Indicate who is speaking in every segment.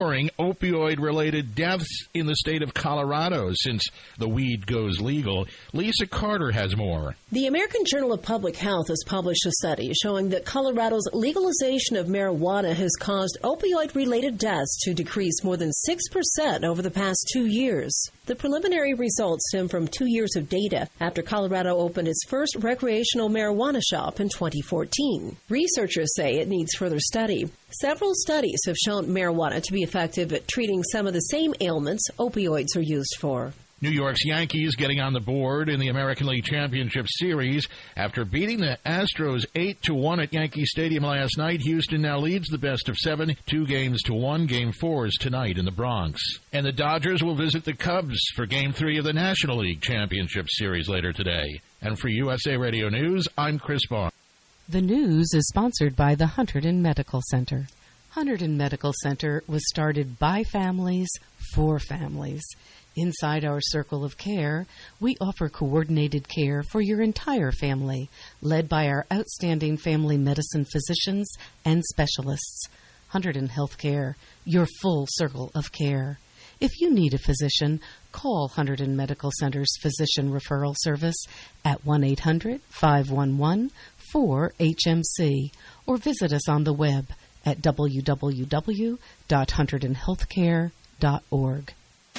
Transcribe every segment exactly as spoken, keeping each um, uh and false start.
Speaker 1: Opioid-related deaths in the state of Colorado since the weed goes legal. Lisa Carter has more.
Speaker 2: The American Journal of Public Health has published a study showing that Colorado's legalization of marijuana has caused opioid-related deaths to decrease more than six percent over the past two years. The preliminary results stem from two years of data after Colorado opened its first recreational marijuana shop in twenty fourteen. Researchers say it needs further study. Several studies have shown marijuana to be effective at treating some of the same ailments opioids are used for.
Speaker 1: New York's Yankees getting on the board in the American League Championship Series. After beating the Astros eight to one at Yankee Stadium last night, Houston now leads the best of seven, two games to one. Game four is tonight in the Bronx. And the Dodgers will visit the Cubs for Game three of the National League Championship Series later today. And for U S A Radio News, I'm Chris Barr.
Speaker 3: The news is sponsored by the Hunterdon Medical Center. Hunterdon Medical Center was started by families for families. Inside our circle of care, we offer coordinated care for your entire family, led by our outstanding family medicine physicians and specialists. Hunterdon Healthcare, your full circle of care. If you need a physician, call Hunterdon Medical Center's Physician Referral Service at one eight hundred, five one one, four H M C or visit us on the web at w w w dot hunterdon healthcare dot org.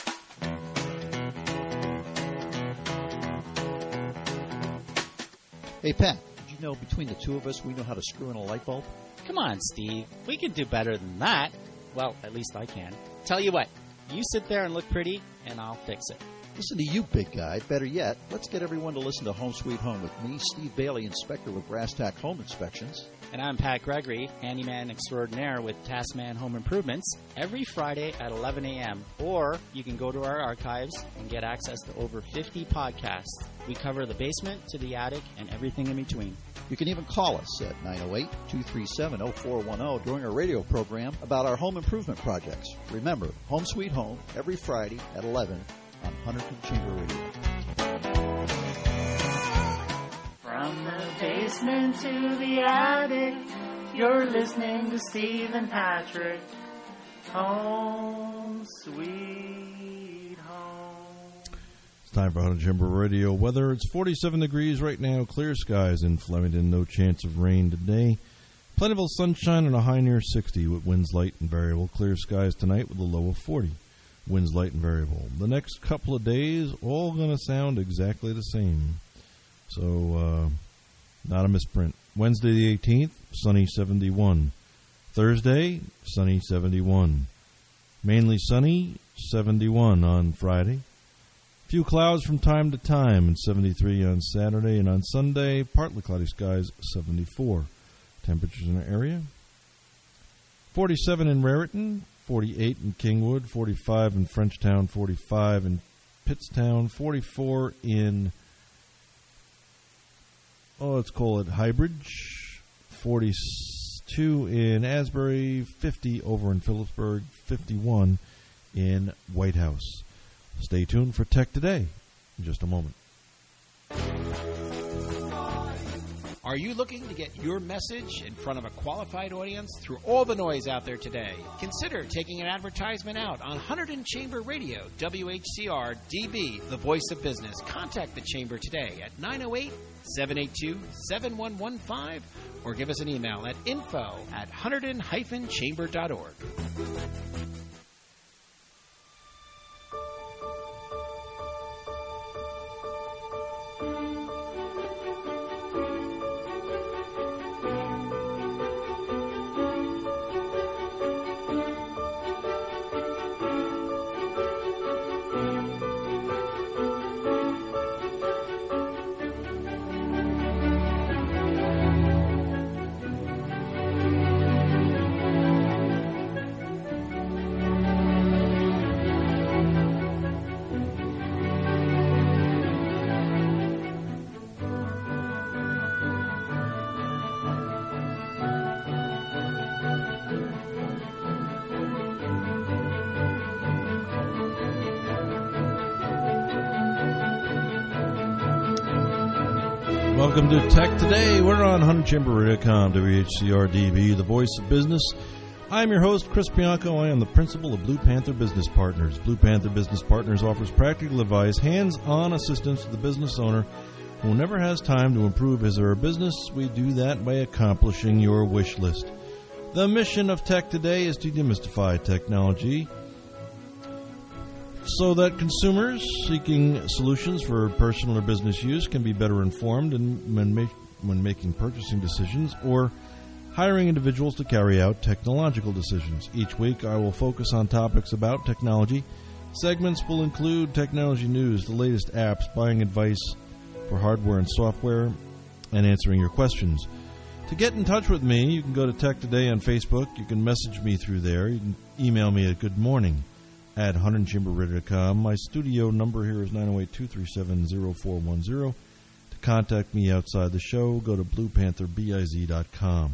Speaker 4: Hey, Pat, did you know between the two of us we know how to screw in a light bulb?
Speaker 5: Come on, Steve. We can do better than that. Well, at least I can. Tell you what, you sit there and look pretty, and I'll fix it.
Speaker 4: Listen to you, big guy. Better yet, let's get everyone to listen to Home Sweet Home with me, Steve Bailey, inspector with Brass Tack Home Inspections.
Speaker 5: And I'm Pat Gregory, handyman extraordinaire with Taskman Home Improvements, every Friday at eleven a.m. Or you can go to our archives and get access to over fifty podcasts. We cover the basement to the attic and everything in between.
Speaker 4: You can even call us at nine oh eight, two three seven, oh four one oh during our radio program about our home improvement projects. Remember, Home Sweet Home, every Friday at eleven on Hunterdon Chamber Radio.
Speaker 6: From the basement to the attic, you're listening to Steve and Patrick. Home Sweet Home.
Speaker 7: It's time for Hunterdon Chamber Radio weather. It's forty-seven degrees right now, clear skies in Flemington, no chance of rain today. Plentiful sunshine and a high near sixty with winds light and variable. Clear skies tonight with a low of forty. Winds light and variable. The next couple of days, all going to sound exactly the same. So, uh, not a misprint. Wednesday the eighteenth, sunny seventy-one. Thursday, sunny seventy-one. Mainly sunny, seventy-one on Friday. Few clouds from time to time, and seventy-three on Saturday. And on Sunday, partly cloudy skies, seventy-four. Temperatures in the area. forty-seven in Raritan. forty-eight in Kingwood, forty-five in Frenchtown, forty-five in Pittstown, forty-four in, oh, let's call it Highbridge, forty-two in Asbury, fifty over in Phillipsburg, fifty-one in White House. Stay tuned for Tech Today in just a moment.
Speaker 8: Are you looking to get your message in front of a qualified audience through all the noise out there today? Consider taking an advertisement out on Hunterdon Chamber Radio, W H C R D B, the voice of business. Contact the Chamber today at nine oh eight, seven eight two, seven one one five or give us an email at info at hunterdon dash chamber dot org.
Speaker 7: Welcome to Tech Today. We're on Hunterdon Chamber Radio dot com, W H C R D B, the voice of business. I'm your host, Chris Bianco. I am the principal of Blue Panther Business Partners. Blue Panther Business Partners offers practical advice, hands-on assistance to the business owner who never has time to improve his or her business. We do that by accomplishing your wish list. The mission of Tech Today is to demystify technology so that consumers seeking solutions for personal or business use can be better informed in, when, ma- when making purchasing decisions or hiring individuals to carry out technological decisions. Each week I will focus on topics about technology. Segments will include technology news, the latest apps, buying advice for hardware and software, and answering your questions. To get in touch with me, you can go to Tech Today on Facebook. You can message me through there. You can email me at good morning at hundred chamber radio dot com. My studio number here is nine oh eight, two three seven, oh four one oh. To contact me outside the show, go to blue panther biz dot com.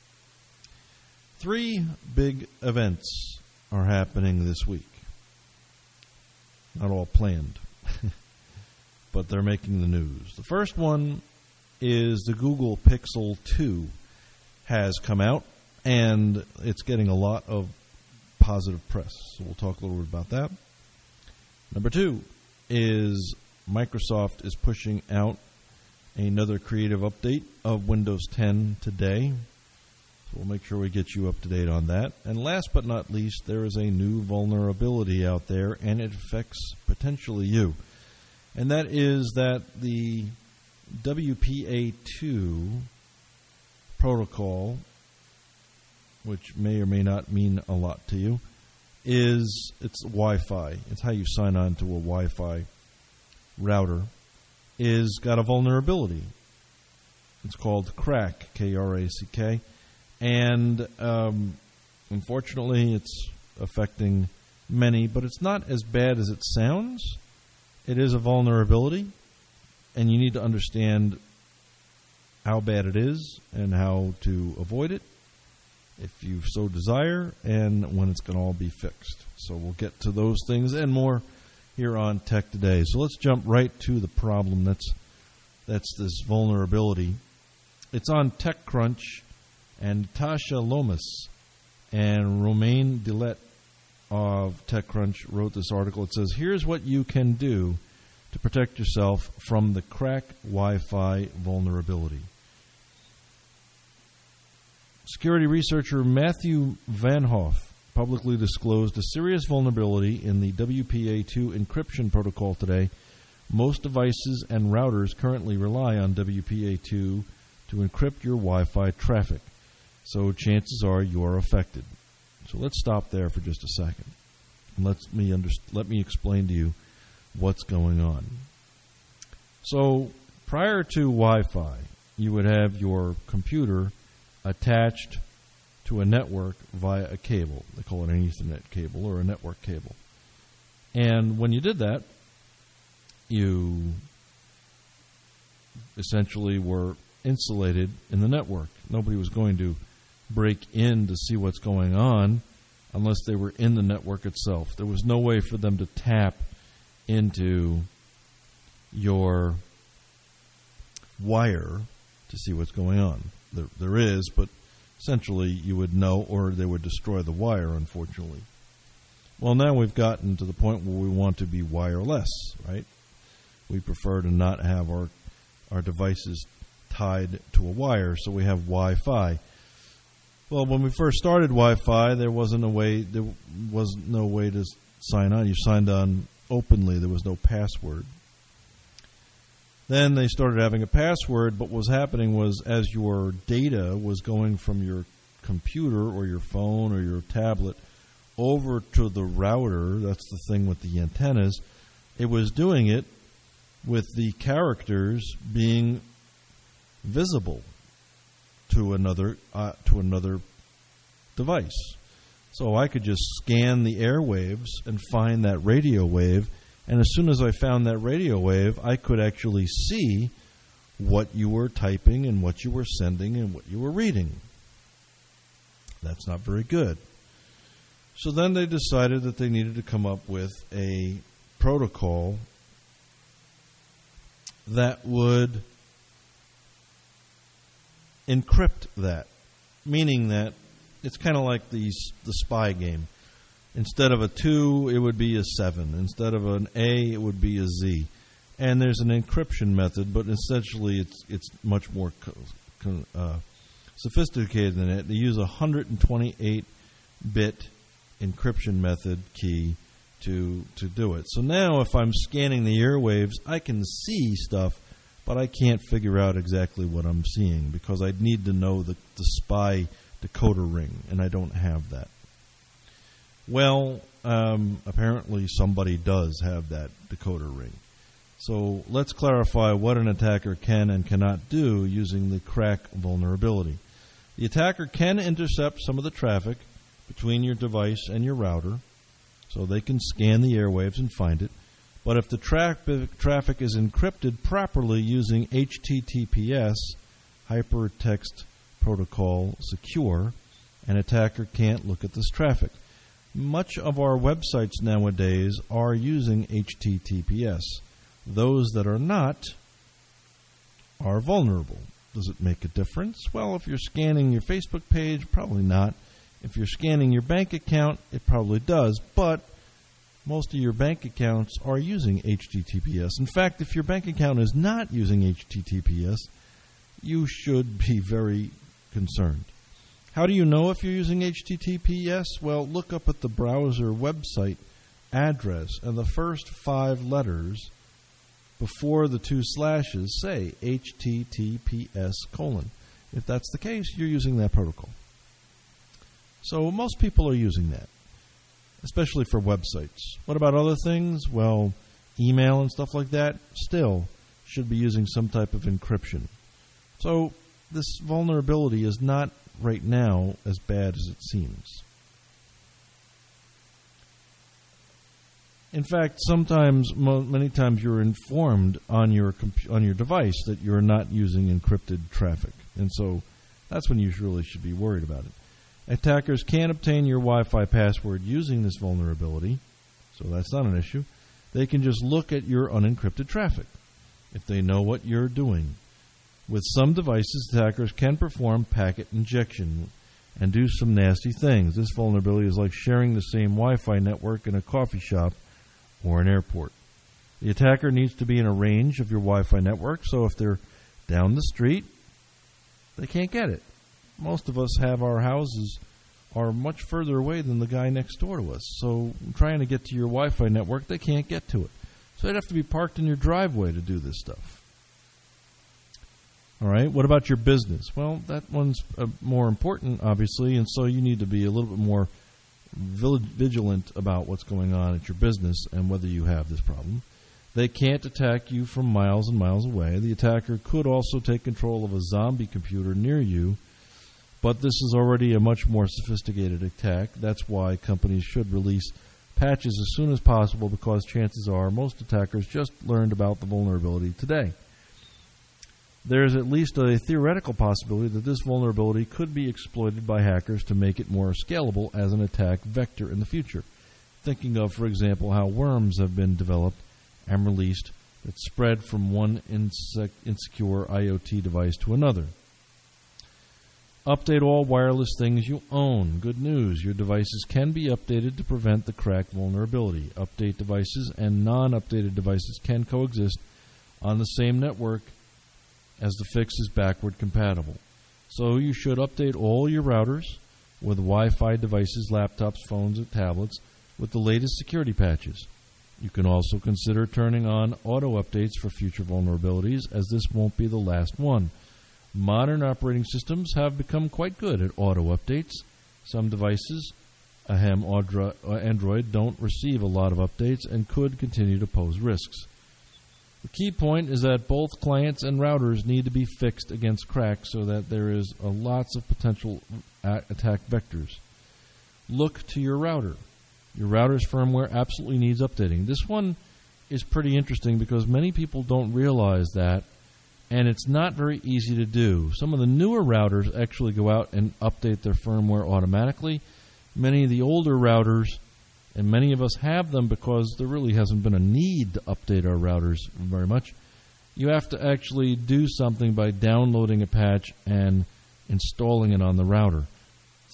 Speaker 7: Three big events are happening this week. Not all planned, but they're making the news. The first one is the Google Pixel two has come out, and it's getting a lot of positive press. So we'll talk a little bit about that. Number two is Microsoft is pushing out another creative update of Windows ten today. So we'll make sure we get you up to date on that. And last but not least, there is a new vulnerability out there, and it affects potentially you. And that is that the W P A two protocol, which may or may not mean a lot to you, is it's Wi-Fi. It's how you sign on to a Wi-Fi router. Is got a vulnerability. It's called Crack, K R A C K, and um, unfortunately, it's affecting many. But it's not as bad as it sounds. It is a vulnerability, and you need to understand how bad it is and how to avoid it, if you so desire, and when it's going to all be fixed. So we'll get to those things and more here on Tech Today. So let's jump right to the problem. That's that's this vulnerability. It's on TechCrunch, and Tasha Lomas and Romain Dillet of TechCrunch wrote this article. It says, here's what you can do to protect yourself from the Crack Wi-Fi vulnerability. Security researcher Matthew Van Hoff publicly disclosed a serious vulnerability in the W P A two encryption protocol today. Most devices and routers currently rely on W P A two to encrypt your Wi-Fi traffic, so chances are you are affected. So let's stop there for just a second, and let me under, let me explain to you what's going on. So prior to Wi-Fi, you would have your computer attached to a network via a cable. They call it an Ethernet cable or a network cable. And when you did that, you essentially were insulated in the network. Nobody was going to break in to see what's going on unless they were in the network itself. There was no way for them to tap into your wire to see what's going on. There, there is, but essentially you would know, or they would destroy the wire, unfortunately. Well, now we've gotten to the point where we want to be wireless, right? We prefer to not have our our devices tied to a wire, so we have Wi-Fi. Well, when we first started Wi-Fi, there wasn't a way. There was no way to sign on. You signed on openly. There was no password. Then they started having a password, but what was happening was as your data was going from your computer or your phone or your tablet over to the router, that's the thing with the antennas, it was doing it with the characters being visible to another uh, to another device. So I could just scan the airwaves and find that radio wave, and as soon as I found that radio wave, I could actually see what you were typing and what you were sending and what you were reading. That's not very good. So then they decided that they needed to come up with a protocol that would encrypt that, meaning that it's kind of like the the spy game. Instead of a two, it would be a seven. Instead of an A, it would be a Z. And there's an encryption method, but essentially it's it's much more co- co- uh, sophisticated than it. They use a one hundred twenty-eight bit encryption method key to to do it. So now if I'm scanning the airwaves, I can see stuff, but I can't figure out exactly what I'm seeing because I'd need to know the, the spy decoder ring, and I don't have that. Well, um, apparently somebody does have that decoder ring. So let's clarify what an attacker can and cannot do using the crack vulnerability. The attacker can intercept some of the traffic between your device and your router, so they can scan the airwaves and find it. But if the tra- traffic is encrypted properly using H T T P S, Hypertext Protocol Secure, an attacker can't look at this traffic. Much of our websites nowadays are using H T T P S. Those that are not are vulnerable. Does it make a difference? Well, if you're scanning your Facebook page, probably not. If you're scanning your bank account, it probably does. But most of your bank accounts are using H T T P S. In fact, if your bank account is not using H T T P S, you should be very concerned. How do you know if you're using H T T P S? Well, look up at the browser website address, and the first five letters before the two slashes say H T T P S colon. If that's the case, you're using that protocol. So most people are using that, especially for websites. What about other things? Well, email and stuff like that still should be using some type of encryption. So this vulnerability is not right now as bad as it seems. In fact, sometimes, mo- many times, you're informed on your comp- on your device that you're not using encrypted traffic, and so that's when you really should be worried about it. Attackers can obtain your Wi-Fi password using this vulnerability, so that's not an issue. They can just look at your unencrypted traffic if they know what you're doing. With some devices, attackers can perform packet injection and do some nasty things. This vulnerability is like sharing the same Wi-Fi network in a coffee shop or an airport. The attacker needs to be in a range of your Wi-Fi network, so if they're down the street, they can't get it. Most of us have our houses are much further away than the guy next door to us, so trying to get to your Wi-Fi network, they can't get to it. So they'd have to be parked in your driveway to do this stuff. All right, what about your business? Well, that one's uh, more important, obviously, and so you need to be a little bit more vigilant about what's going on at your business and whether you have this problem. They can't attack you from miles and miles away. The attacker could also take control of a zombie computer near you, but this is already a much more sophisticated attack. That's why companies should release patches as soon as possible, because chances are most attackers just learned about the vulnerability today. There's at least a theoretical possibility that this vulnerability could be exploited by hackers to make it more scalable as an attack vector in the future. Thinking of, for example, how worms have been developed and released that spread from one insec- insecure IoT device to another. Update all wireless things you own. Good news, your devices can be updated to prevent the crack vulnerability. Update devices and non-updated devices can coexist on the same network as the fix is backward compatible. So you should update all your routers with Wi-Fi devices, laptops, phones, and tablets with the latest security patches. You can also consider turning on auto updates for future vulnerabilities, as this won't be the last one. Modern operating systems have become quite good at auto updates. Some devices, ahem, Android, don't receive a lot of updates and could continue to pose risks. The key point is that both clients and routers need to be fixed against cracks so that there is a lots of potential attack vectors. Look to your router. Your router's firmware absolutely needs updating. This one is pretty interesting because many people don't realize that, and it's not very easy to do. Some of the newer routers actually go out and update their firmware automatically. Many of the older routers, and many of us have them because there really hasn't been a need to update our routers very much. You have to actually do something by downloading a patch and installing it on the router.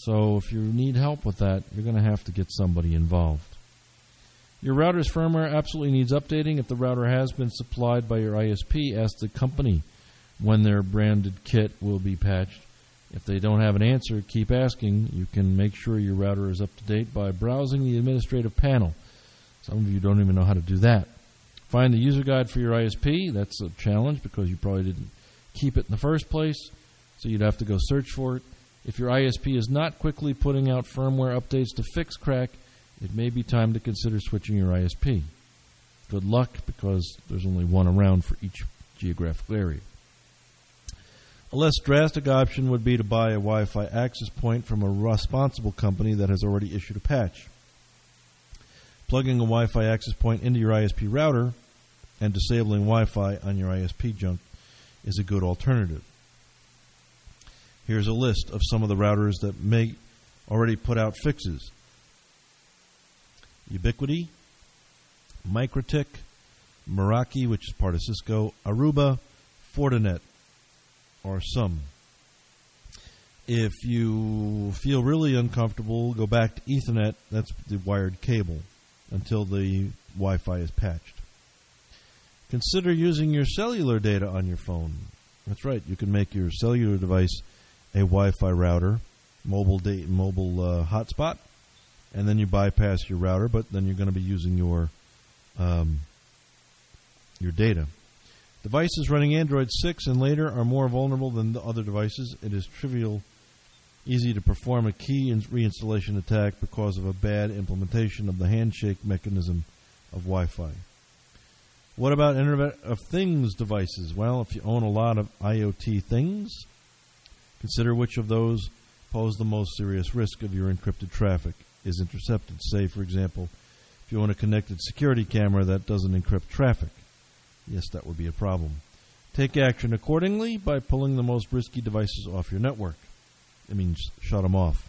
Speaker 7: So if you need help with that, you're going to have to get somebody involved. Your router's firmware absolutely needs updating. If the router has been supplied by your I S P, ask the company when their branded kit will be patched. If they don't have an answer, keep asking. You can make sure your router is up to date by browsing the administrative panel. Some of you don't even know how to do that. Find the user guide for your I S P. That's a challenge because you probably didn't keep it in the first place, so you'd have to go search for it. If your I S P is not quickly putting out firmware updates to fix crack, it may be time to consider switching your I S P. Good luck, because there's only one around for each geographical area. A less drastic option would be to buy a Wi-Fi access point from a responsible company that has already issued a patch. Plugging a Wi-Fi access point into your I S P router and disabling Wi-Fi on your I S P junk is a good alternative. Here's a list of some of the routers that may already put out fixes. Ubiquiti, Microtik, Meraki, which is part of Cisco, Aruba, Fortinet, or some. If you feel really uncomfortable, go back to Ethernet. That's the wired cable until the Wi-Fi is patched. Consider using your cellular data on your phone. That's right. You can make your cellular device a Wi-Fi router, mobile data, mobile uh, hotspot, and then you bypass your router, but then you're going to be using your um, your data. Devices running Android six and later are more vulnerable than the other devices. It is trivial, easy to perform a key reinstallation attack because of a bad implementation of the handshake mechanism of Wi-Fi. What about Internet of Things devices? Well, if you own a lot of IoT things, consider which of those pose the most serious risk of your encrypted traffic is intercepted. Say, for example, if you own a connected security camera that doesn't encrypt traffic. Yes, that would be a problem. Take action accordingly by pulling the most risky devices off your network. It means shut them off.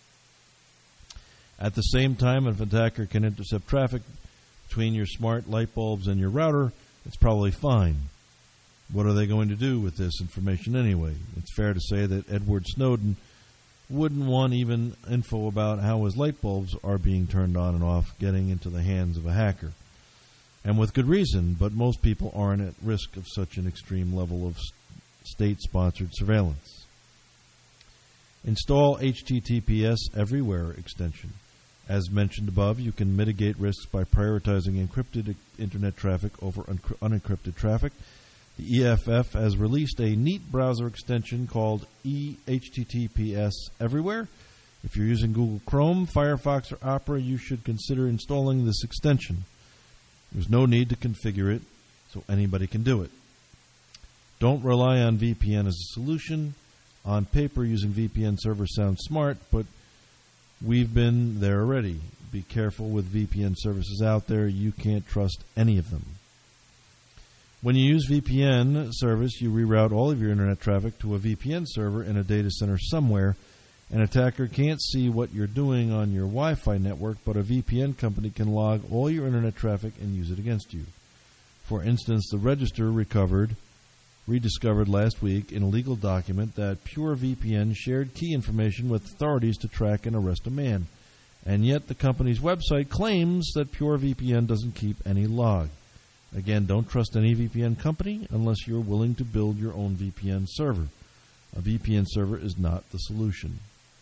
Speaker 7: At the same time, if an attacker can intercept traffic between your smart light bulbs and your router, it's probably fine. What are they going to do with this information anyway? It's fair to say that Edward Snowden wouldn't want even info about how his light bulbs are being turned on and off getting into the hands of a hacker. And with good reason, but most people aren't at risk of such an extreme level of state-sponsored surveillance. Install H T T P S Everywhere extension. As mentioned above, you can mitigate risks by prioritizing encrypted internet traffic over un- unencrypted traffic. The E F F has released a neat browser extension called e H T T P S Everywhere. If you're using Google Chrome, Firefox, or Opera, you should consider installing this extension. There's no need to configure it, so anybody can do it. Don't rely on V P N as a solution. On paper, using V P N servers sounds smart, but we've been there already. Be careful with V P N services out there. You can't trust any of them. When you use V P N service, you reroute all of your internet traffic to a V P N server in a data center somewhere. An attacker can't see what you're doing on your Wi-Fi network, but a V P N company can log all your internet traffic and use it against you. For instance, the Register recovered, rediscovered last week in a legal document that PureVPN shared key information with authorities to track and arrest a man. And yet the company's website claims that PureVPN doesn't keep any log. Again, don't trust any V P N company unless you're willing to build your own V P N server. A V P N server is not the solution.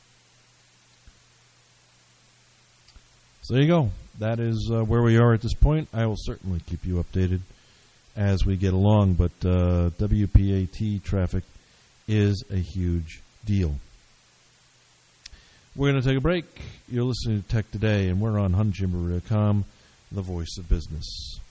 Speaker 7: So there you go. That is uh, where we are at this point. I will certainly keep you updated as we get along, but uh, W P A T traffic is a huge deal. We're going to take a break. You're listening to Tech Today, and we're on Hunt Chamber dot com, the voice of business.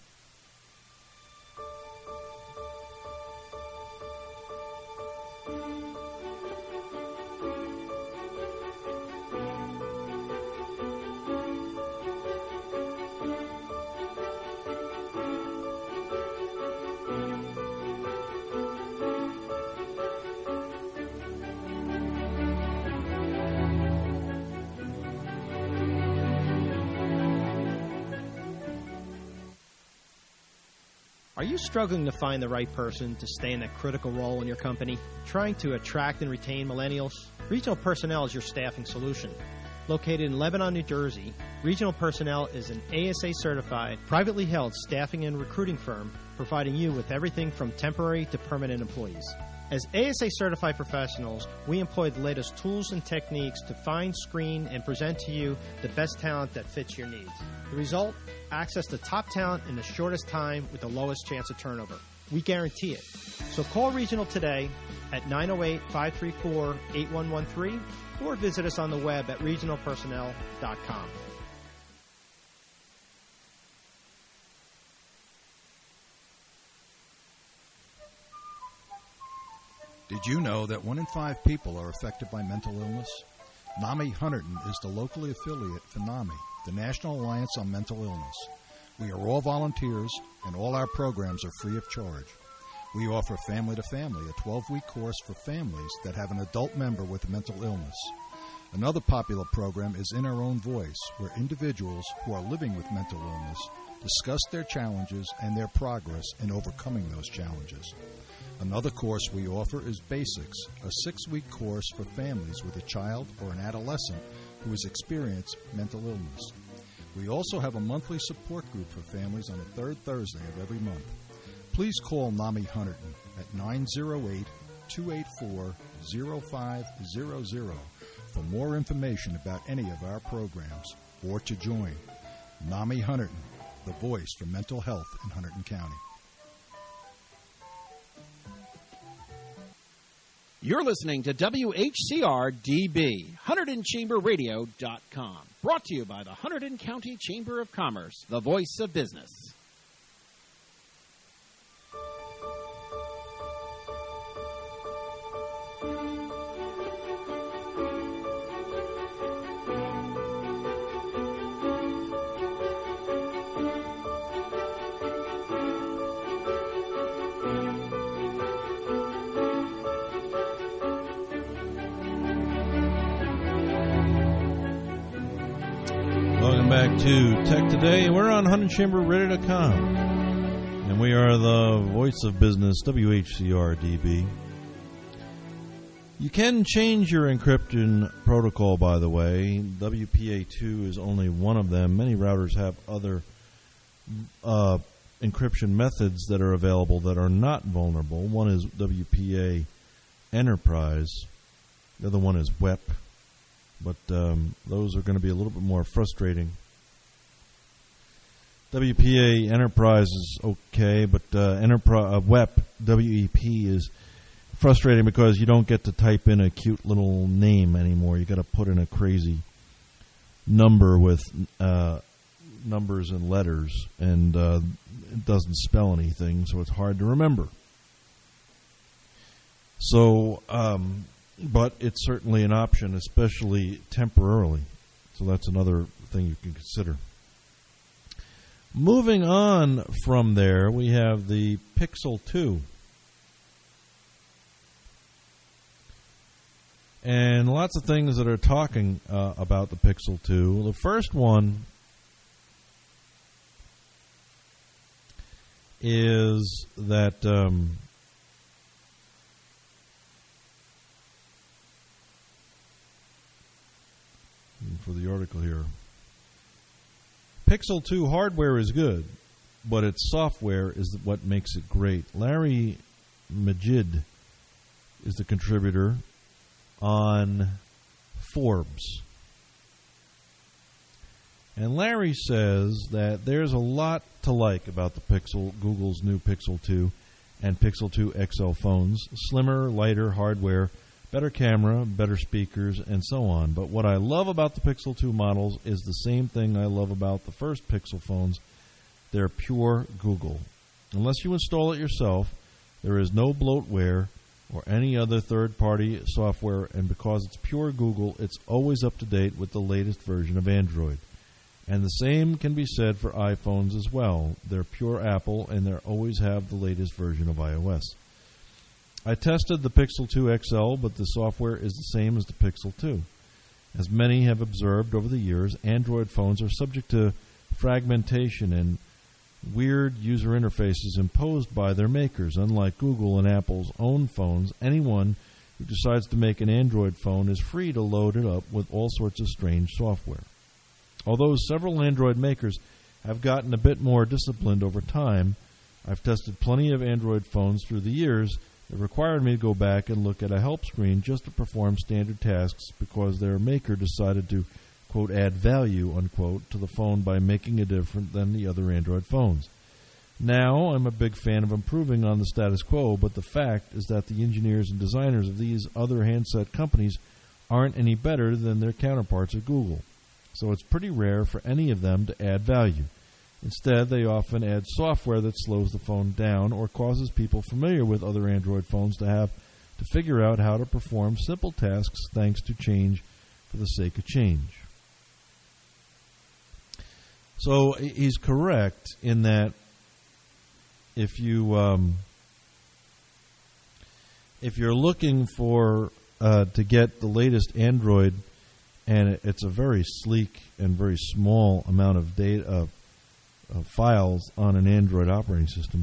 Speaker 9: Are you struggling to find the right person to stay in that critical role in your company? Trying to attract and retain millennials? Regional Personnel is your staffing solution. Located in Lebanon, New Jersey, Regional Personnel is an A S A-certified, privately held staffing and recruiting firm providing you with everything from temporary to permanent employees. As A S A-certified professionals, we employ the latest tools and techniques to find, screen, and present to you the best talent that fits your needs. The result? Access to top talent in the shortest time with the lowest chance of turnover. We guarantee it. So call Regional today at nine oh eight, five three four, eight one one three or visit us on the web at regional personnel dot com.
Speaker 10: Did you know that one in five people are affected by mental illness? NAMI Hunterdon is the locally affiliate for NAMI, the National Alliance on Mental Illness. We are all volunteers, and all our programs are free of charge. We offer Family to Family, a twelve-week course for families that have an adult member with mental illness. Another popular program is In Our Own Voice, where individuals who are living with mental illness discuss their challenges and their progress in overcoming those challenges. Another course we offer is Basics, a six-week course for families with a child or an adolescent who has experienced mental illness. We also have a monthly support group for families on the third Thursday of every month. Please call NAMI Hunterdon at nine oh eight, two eight four, oh five hundred for more information about any of our programs or to join. NAMI Hunterdon, the voice for mental health in Hunterdon County.
Speaker 8: You're listening to W H C R D B, Hunterdon Chamber Radio dot com. Brought to you by the Hunterdon County Chamber of Commerce, the voice of business.
Speaker 7: Back to Tech Today. We're on Hunterdon Chamber Radio dot com, and we are the voice of business, W H C R D B. You can change your encryption protocol, by the way. W P A two is only one of them. Many routers have other uh, encryption methods that are available that are not vulnerable. One is W P A Enterprise. The other one is W E P. But um, those are going to be a little bit more frustrating. W P A Enterprise is okay, but uh, Enterprise uh, W E P, W E P is frustrating because you don't get to type in a cute little name anymore. You got to put in a crazy number with uh, numbers and letters, and uh, it doesn't spell anything, so it's hard to remember. So. Um, But it's certainly an option, especially temporarily. So that's another thing you can consider. Moving on from there, we have the Pixel two. And lots of things that are talking uh, about the Pixel two. The first one is that... Um, for the article here. Pixel two hardware is good, but its software is what makes it great. Larry Magid is the contributor on Forbes. And Larry says that there's a lot to like about the Pixel, Google's new Pixel two and Pixel two X L phones. Slimmer, lighter hardware, better camera, better speakers, and so on. But what I love about the Pixel two models is the same thing I love about the first Pixel phones. They're pure Google. Unless you install it yourself, there is no bloatware or any other third-party software, and because it's pure Google, it's always up to date with the latest version of Android. And the same can be said for iPhones as well. They're pure Apple, and they always have the latest version of iOS. I tested the Pixel two X L, but the software is the same as the Pixel two. As many have observed over the years, Android phones are subject to fragmentation and weird user interfaces imposed by their makers. Unlike Google and Apple's own phones, anyone who decides to make an Android phone is free to load it up with all sorts of strange software. Although several Android makers have gotten a bit more disciplined over time, I've tested plenty of Android phones through the years that required me to go back and look at a help screen just to perform standard tasks because their maker decided to, quote, add value, unquote, to the phone by making it different than the other Android phones. Now, I'm a big fan of improving on the status quo, but the fact is that the engineers and designers of these other handset companies aren't any better than their counterparts at Google. So it's pretty rare for any of them to add value. Instead, they often add software that slows the phone down or causes people familiar with other Android phones to have to figure out how to perform simple tasks thanks to change for the sake of change. So he's correct in that if you um, if you're looking for uh, to get the latest Android, and it's a very sleek and very small amount of data uh, uh, files on an Android operating system,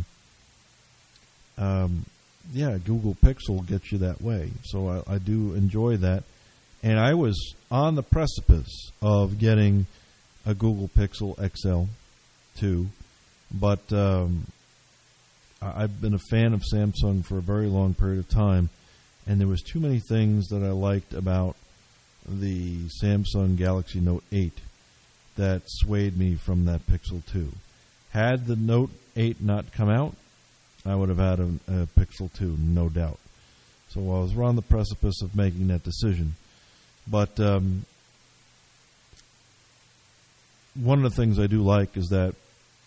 Speaker 7: um, yeah, Google Pixel gets you that way. So I, I do enjoy that, and I was on the precipice of getting a Google Pixel X L two, but um, I've been a fan of Samsung for a very long period of time, and there was too many things that I liked about the Samsung Galaxy Note eight that swayed me from that Pixel two. Had the Note eight not come out, I would have had a, a Pixel two, no doubt. So I was on the precipice of making that decision. But um, one of the things I do like is that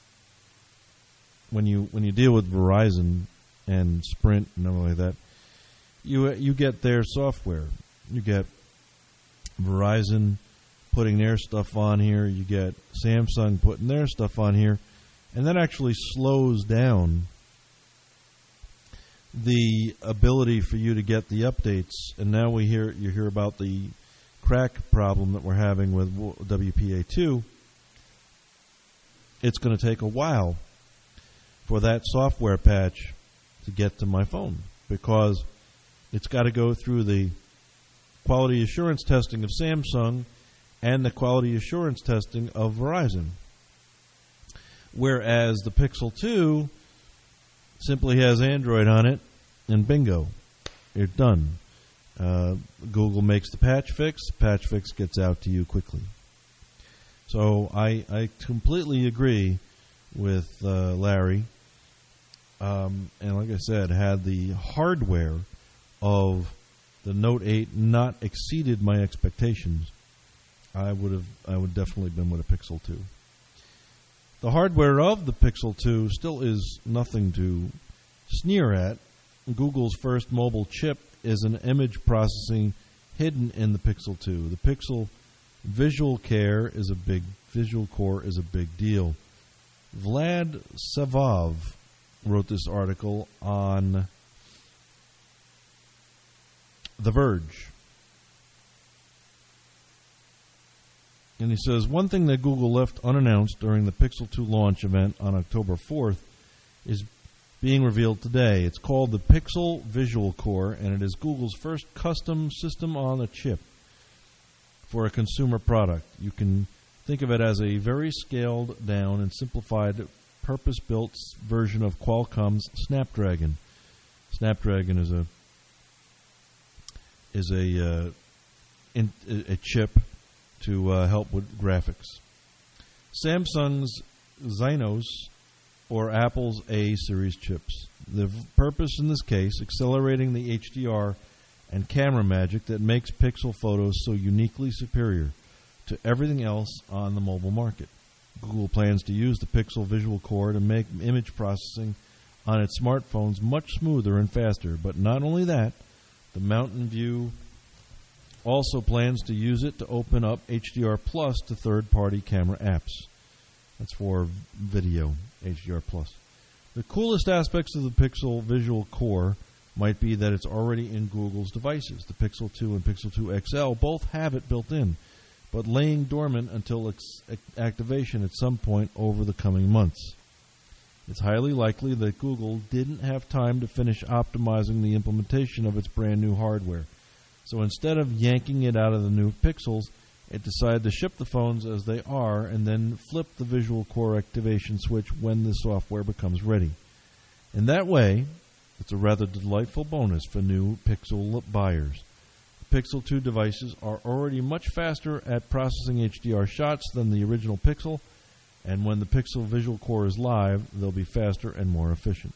Speaker 7: when you when you deal with Verizon and Sprint and everything like that, you you get their software. You get Verizon putting their stuff on here. You get Samsung putting their stuff on here, and that actually slows down the ability for you to get the updates. And now we hear you hear about the crack problem that we're having with W P A two. It's going to take a while for that software patch to get to my phone because it's got to go through the quality assurance testing of Samsung and the quality assurance testing of Verizon. Whereas the Pixel two simply has Android on it, and bingo, you're done. Uh, Google makes the patch fix, patch fix gets out to you quickly. So I, I completely agree with uh, Larry. Um, and like I said, had the hardware of the Note eight not exceeded my expectations, I would have I would definitely been with a Pixel two. The hardware of the Pixel two still is nothing to sneer at. Google's first mobile chip is an image processing hidden in the Pixel two. The Pixel Visual Care is a big Visual Core is a big deal. Vlad Savov wrote this article on The Verge. And he says, one thing that Google left unannounced during the Pixel two launch event on October fourth is being revealed today. It's called the Pixel Visual Core, and it is Google's first custom system on a chip for a consumer product. You can think of it as a very scaled down and simplified purpose-built version of Qualcomm's Snapdragon. Snapdragon is a is a uh, in, a chip to uh, help with graphics. Samsung's Exynos or Apple's A series chips. The purpose in this case, accelerating the H D R and camera magic that makes Pixel photos so uniquely superior to everything else on the mobile market. Google plans to use the Pixel Visual Core to make image processing on its smartphones much smoother and faster. But not only that, the Mountain View also plans to use it to open up H D R Plus to third-party camera apps. That's for video, H D R Plus. The coolest aspects of the Pixel Visual Core might be that it's already in Google's devices. The Pixel two and Pixel two X L both have it built in, but laying dormant until its activation at some point over the coming months. It's highly likely that Google didn't have time to finish optimizing the implementation of its brand new hardware. So instead of yanking it out of the new Pixels, it decided to ship the phones as they are and then flip the visual core activation switch when the software becomes ready. In that way, it's a rather delightful bonus for new Pixel buyers. The Pixel two devices are already much faster at processing H D R shots than the original Pixel, and when the Pixel visual core is live, they'll be faster and more efficient.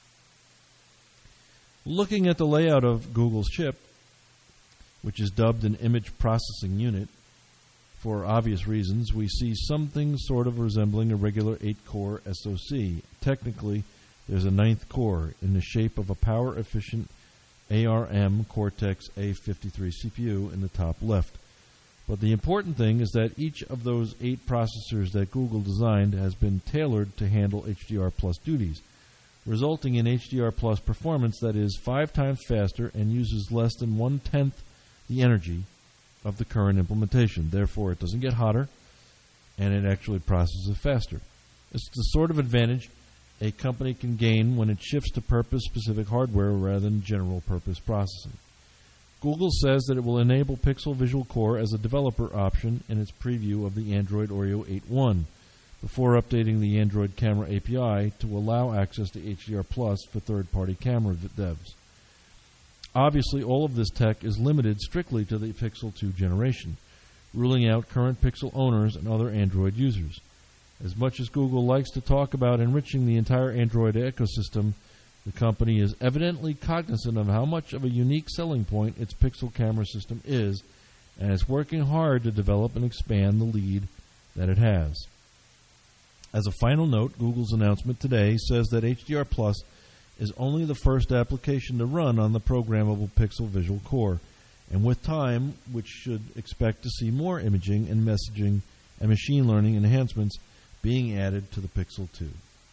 Speaker 7: Looking at the layout of Google's chip, which is dubbed an image processing unit, for obvious reasons, we see something sort of resembling a regular eight-core S O C. Technically, there's a ninth core in the shape of a power-efficient A R M Cortex A fifty-three C P U in the top left. But the important thing is that each of those eight processors that Google designed has been tailored to handle H D R plus duties, resulting in H D R plus performance that is five times faster and uses less than one-tenth the energy of the current implementation. Therefore, it doesn't get hotter, and it actually processes faster. It's the sort of advantage a company can gain when it shifts to purpose-specific hardware rather than general-purpose processing. Google says that it will enable Pixel Visual Core as a developer option in its preview of the Android Oreo eight point one, before updating the Android Camera A P I to allow access to H D R plus for third-party camera devs. Obviously, all of this tech is limited strictly to the Pixel two generation, ruling out current Pixel owners and other Android users. As much as Google likes to talk about enriching the entire Android ecosystem, the company is evidently cognizant of how much of a unique selling point its Pixel camera system is, and is working hard to develop and expand the lead that it has. As a final note, Google's announcement today says that H D R plus is only the first application to run on the programmable Pixel Visual Core, and with time, which should expect to see more imaging and messaging and machine learning enhancements being added to the Pixel two.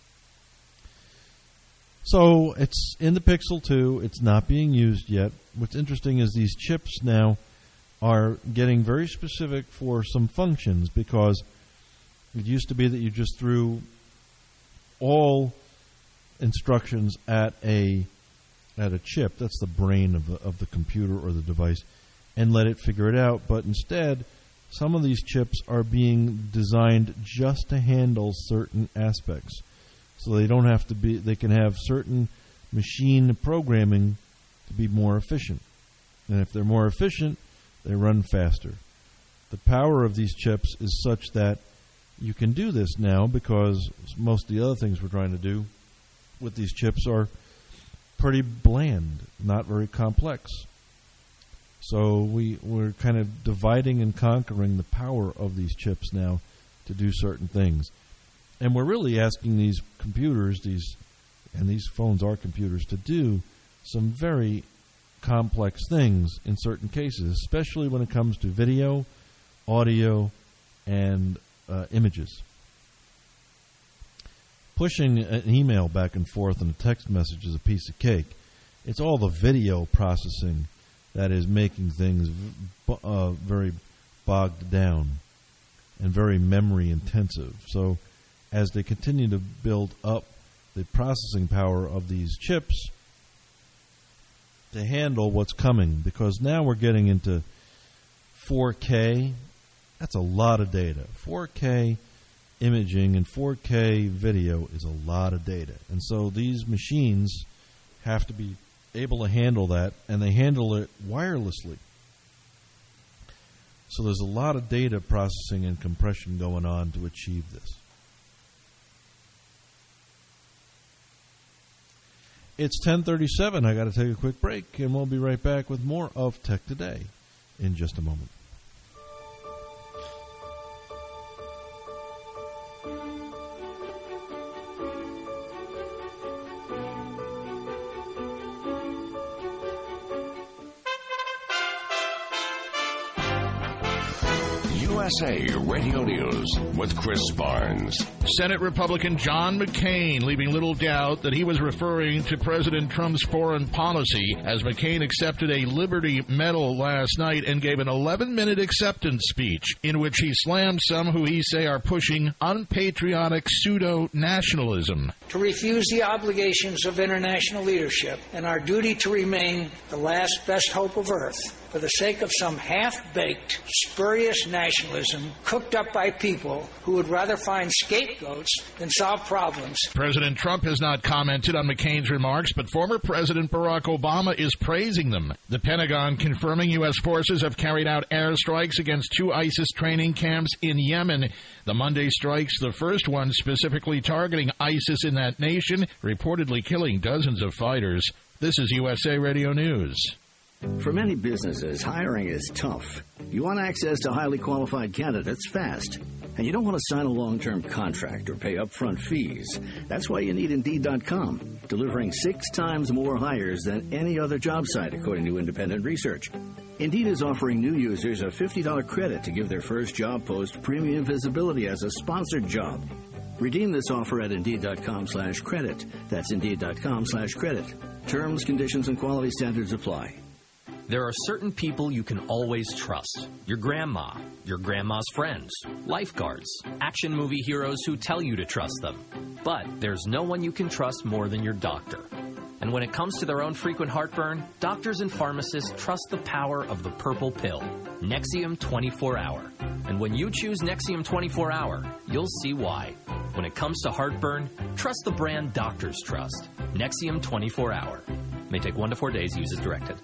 Speaker 7: So it's in the Pixel two. It's not being used yet. What's interesting is these chips now are getting very specific for some functions, because it used to be that you just threw all instructions at a at a chip, that's the brain of the of the computer or the device, and let it figure it out. But instead, some of these chips are being designed just to handle certain aspects. So they don't have to be, they can have certain machine programming to be more efficient. And if they're more efficient, they run faster. The power of these chips is such that you can do this now, because most of the other things we're trying to do with these chips are pretty bland, not very complex. So we, we're kind of dividing and conquering the power of these chips now to do certain things. And we're really asking these computers, these and these phones are computers, to do some very complex things in certain cases, especially when it comes to video, audio, and uh, images. Pushing an email back and forth and a text message is a piece of cake. It's all the video processing that is making things uh, very bogged down and very memory intensive. So as they continue to build up the processing power of these chips to handle what's coming, because now we're getting into four K. That's a lot of data. four K imaging and four K video is a lot of data. And so these machines have to be able to handle that, and they handle it wirelessly. So there's a lot of data processing and compression going on to achieve this. It's ten thirty-seven. I got to take a quick break, and we'll be right back with more of Tech Today in just a moment.
Speaker 11: U S A Radio News with Chris Barnes.
Speaker 1: Senate Republican John McCain, leaving little doubt that he was referring to President Trump's foreign policy, as McCain accepted a Liberty Medal last night and gave an eleven-minute acceptance speech in which he slammed some who he say are pushing unpatriotic pseudo-nationalism.
Speaker 11: To refuse the obligations of international leadership and our duty to remain the last best hope of Earth for the sake of some half-baked, spurious nationalism cooked up by people who would rather find scapegoats than solve problems.
Speaker 1: President Trump has not commented on McCain's remarks, but former President Barack Obama is praising them. The Pentagon confirming U S forces have carried out airstrikes against two ISIS training camps in Yemen. The Monday strikes, the first one specifically targeting ISIS in that nation, reportedly killing dozens of fighters. This is U S A Radio News.
Speaker 12: For many businesses, hiring is tough. You want access to highly qualified candidates fast, and you don't want to sign a long-term contract or pay upfront fees. That's why you need Indeed dot com, delivering six times more hires than any other job site, according to independent research. Indeed is offering new users a fifty dollars credit to give their first job post premium visibility as a sponsored job. Redeem this offer at Indeed dot com slash credit. That's Indeed dot com slash credit. Terms, conditions, and quality standards apply.
Speaker 13: There are certain people you can always trust. Your grandma, your grandma's friends, lifeguards, action movie heroes who tell you to trust them. But there's no one you can trust more than your doctor. And when it comes to their own frequent heartburn, doctors and pharmacists trust the power of the purple pill, Nexium twenty-four hour. And when you choose Nexium twenty-four hour, you'll see why. When it comes to heartburn, trust the brand doctors trust, Nexium twenty-four hour. May take one to four days, use as directed.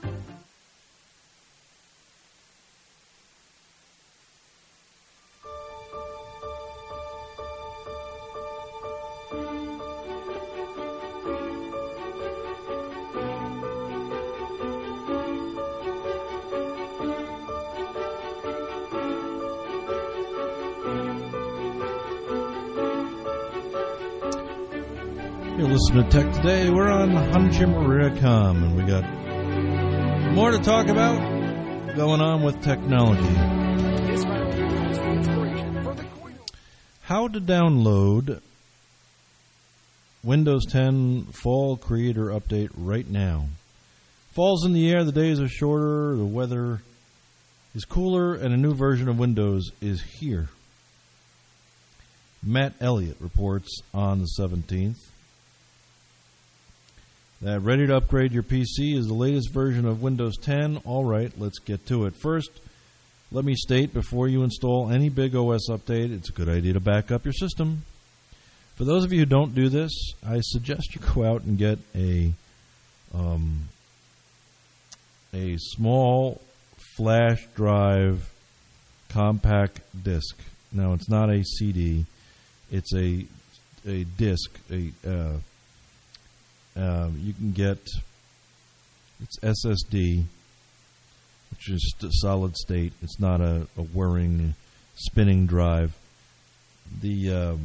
Speaker 7: You're listening to Tech Today. We're on Honda Chamber dot com, and we got more to talk about going on with technology. How to download Windows ten Fall Creator Update right now. Fall's in the air, the days are shorter, the weather is cooler, and a new version of Windows is here. Matt Elliott reports on the seventeenth. That ready to upgrade your P C is the latest version of Windows ten. All right, let's get to it. First, let me state, before you install any big O S update, it's a good idea to back up your system. For those of you who don't do this, I suggest you go out and get a um, a small flash drive compact disc. Now, it's not a C D. It's a a disc, a uh, Uh, you can get, it's S S D, which is just a solid state. It's not a, a whirring, spinning drive. The um,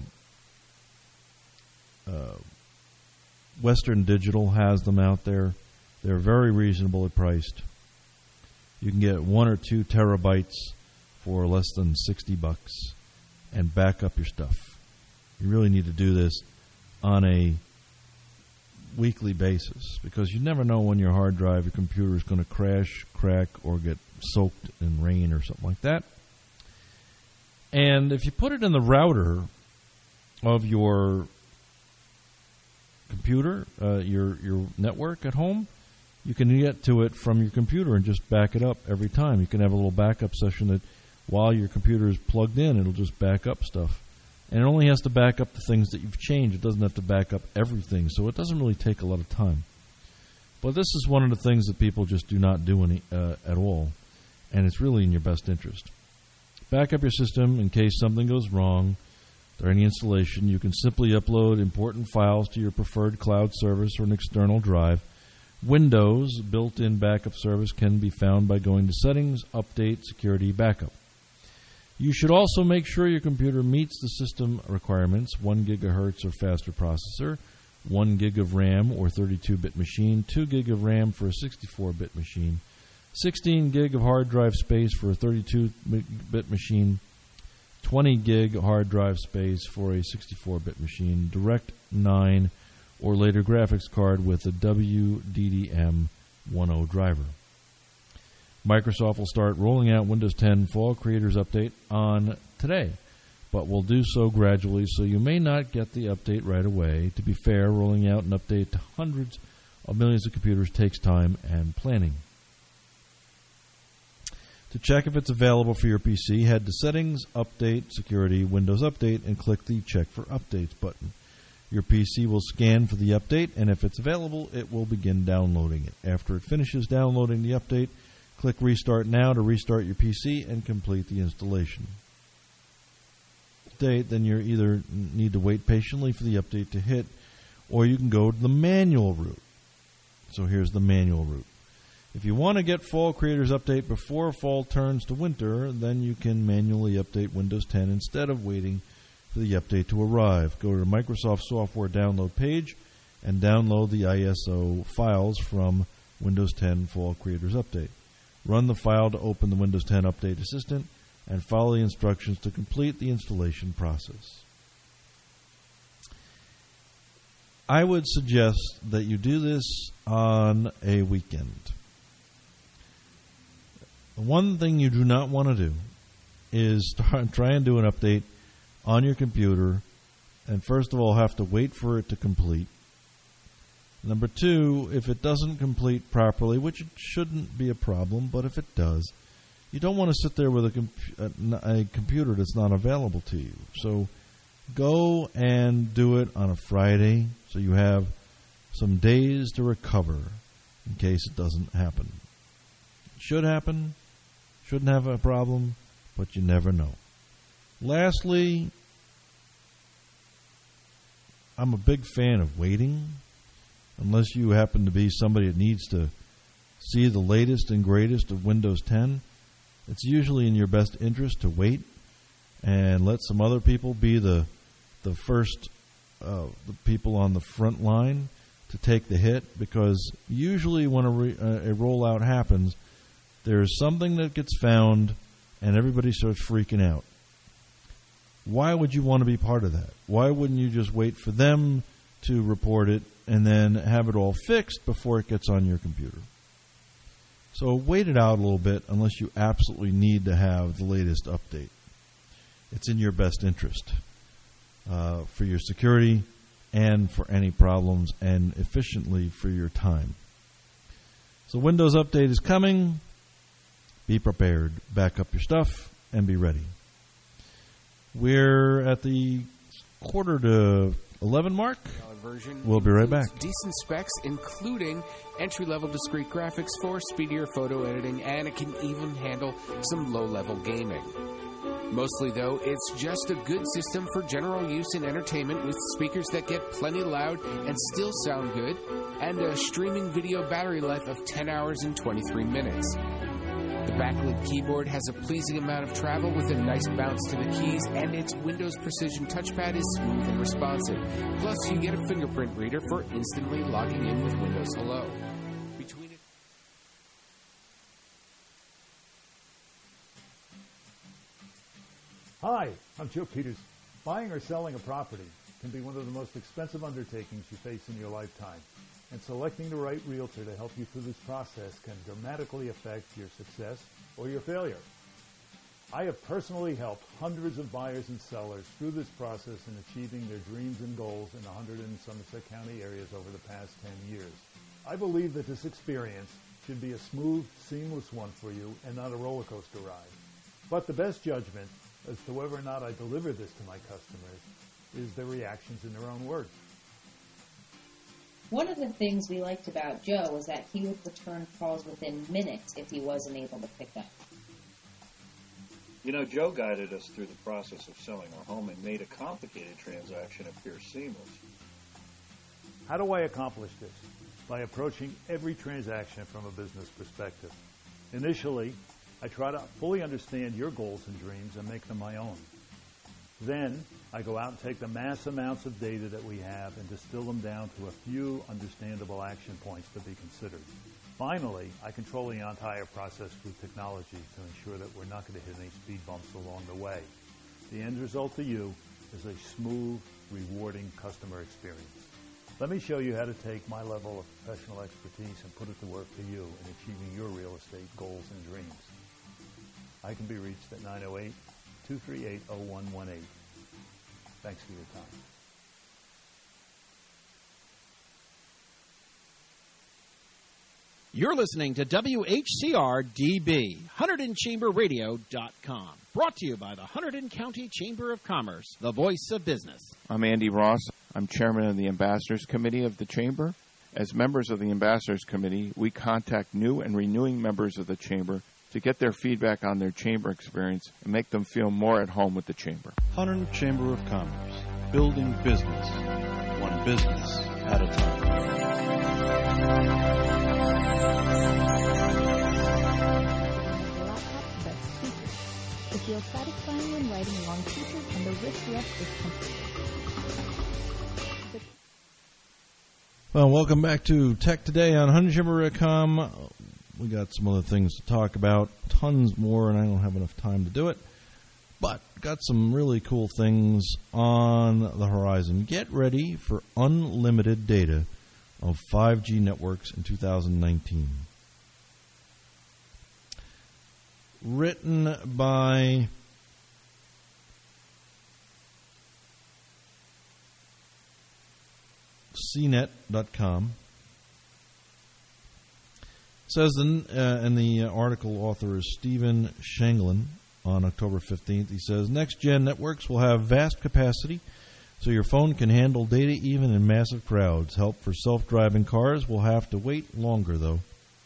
Speaker 7: uh, Western Digital has them out there. They're very reasonably priced. You can get one or two terabytes for less than sixty bucks and back up your stuff. You really need to do this on a weekly basis, because you never know when your hard drive, your computer is going to crash, crack, or get soaked in rain or something like that. And if you put it in the router of your computer, uh, your your network at home, you can get to it from your computer and just back it up every time. You can have a little backup session that while your computer is plugged in, it'll just back up stuff. And it only has to back up the things that you've changed. It doesn't have to back up everything, so it doesn't really take a lot of time. But this is one of the things that people just do not do any uh, at all, and it's really in your best interest. Back up your system in case something goes wrong during the installation. You can simply upload important files to your preferred cloud service or an external drive. Windows built-in backup service can be found by going to Settings, Update, Security, Backup. You should also make sure your computer meets the system requirements: one gigahertz or faster processor, one gig of RAM or thirty-two bit machine, two gig of RAM for a sixty-four bit machine, sixteen gig of hard drive space for a thirty-two bit machine, twenty gig hard drive space for a sixty-four bit machine, Direct nine or later graphics card with a W D D M ten driver. Microsoft will start rolling out Windows ten Fall Creators Update on today, but will do so gradually, so you may not get the update right away. To be fair, rolling out an update to hundreds of millions of computers takes time and planning. To check if it's available for your P C, head to Settings, Update, Security, Windows Update, and click the Check for Updates button. Your P C will scan for the update, and if it's available, it will begin downloading it. After it finishes downloading the update, click Restart Now to restart your P C and complete the installation. Update, then you either need to wait patiently for the update to hit, or you can go to the manual route. So here's the manual route. If you want to get Fall Creators Update before fall turns to winter, then you can manually update Windows ten instead of waiting for the update to arrive. Go to the Microsoft Software Download page and download the I S O files from Windows ten Fall Creators Update. Run the file to open the Windows ten Update Assistant and follow the instructions to complete the installation process. I would suggest that you do this on a weekend. One thing you do not want to do is start, try and do an update on your computer, and first of all have to wait for it to complete. Number two, if it doesn't complete properly, which it shouldn't be a problem, but if it does, you don't want to sit there with a, comp- a, a computer that's not available to you. So go and do it on a Friday so you have some days to recover in case it doesn't happen. It should happen. Shouldn't have a problem, but you never know. Lastly, I'm a big fan of waiting, unless you happen to be somebody that needs to see the latest and greatest of Windows ten. It's usually in your best interest to wait and let some other people be the the first uh, the people on the front line to take the hit, because usually when a, re, uh, a rollout happens, there's something that gets found and everybody starts freaking out. Why would you want to be part of that? Why wouldn't you just wait for them to report it and then have it all fixed before it gets on your computer? So wait it out a little bit unless you absolutely need to have the latest update. It's in your best interest uh, for your security and for any problems, and efficiently for your time. So Windows Update is coming. Be prepared. Back up your stuff and be ready. We're at the quarter to eleven mark. We'll be right back.
Speaker 14: Decent specs, including entry-level discrete graphics for speedier photo editing, and it can even handle some low-level gaming. Mostly, though, it's just a good system for general use in entertainment, with speakers that get plenty loud and still sound good, and a streaming video battery life of ten hours and twenty-three minutes. The backlit keyboard has a pleasing amount of travel with a nice bounce to the keys, and its Windows Precision touchpad is smooth and responsive. Plus, you get a fingerprint reader for instantly logging in with Windows Hello. Between it
Speaker 15: Hi, I'm Joe Peters. Buying or selling a property can be one of the most expensive undertakings you face in your lifetime, and selecting the right realtor to help you through this process can dramatically affect your success or your failure. I have personally helped hundreds of buyers and sellers through this process in achieving their dreams and goals in one hundred and Somerset County areas over the past ten years. I believe that this experience should be a smooth, seamless one for you and not a roller coaster ride. But the best judgment as to whether or not I deliver this to my customers is their reactions in their own words.
Speaker 16: One of the things we liked about Joe was that he would return calls within minutes if he wasn't able to pick up.
Speaker 17: You know, Joe guided us through the process of selling our home and made a complicated transaction appear seamless.
Speaker 15: How do I accomplish this? By approaching every transaction from a business perspective. Initially, I try to fully understand your goals and dreams and make them my own. Then, I go out and take the mass amounts of data that we have and distill them down to a few understandable action points to be considered. Finally, I control the entire process through technology to ensure that we're not going to hit any speed bumps along the way. The end result to you is a smooth, rewarding customer experience. Let me show you how to take my level of professional expertise and put it to work for you in achieving your real estate goals and dreams. I can be reached at nine oh eight, two three eight, oh one one eight. Thanks for your time.
Speaker 8: You're listening to W H C R D B, Hunterdon Chamber Radio dot com. Brought to you by the Hunterdon County Chamber of Commerce, the voice of business.
Speaker 18: I'm Andy Ross. I'm chairman of the Ambassadors Committee of the Chamber. As members of the Ambassadors Committee, we contact new and renewing members of the Chamber to get their feedback on their Chamber experience and make them feel more at home with the Chamber.
Speaker 19: Hunterdon Chamber of Commerce, building business, one business at a time.
Speaker 20: It feels satisfying when writing long pieces, and the wrist rest is comfortable.
Speaker 7: Well, welcome back to Tech Today on Hunterdon Chamber dot com. We got some other things to talk about, tons more, and I don't have enough time to do it. But got some really cool things on the horizon. Get ready for unlimited data of five G networks in two thousand nineteen. Written by C net dot com. Says the, uh, and the article author is Stephen Shanglin on October fifteenth. He says, next-gen networks will have vast capacity so your phone can handle data even in massive crowds. Help for self-driving cars will have to wait longer, though.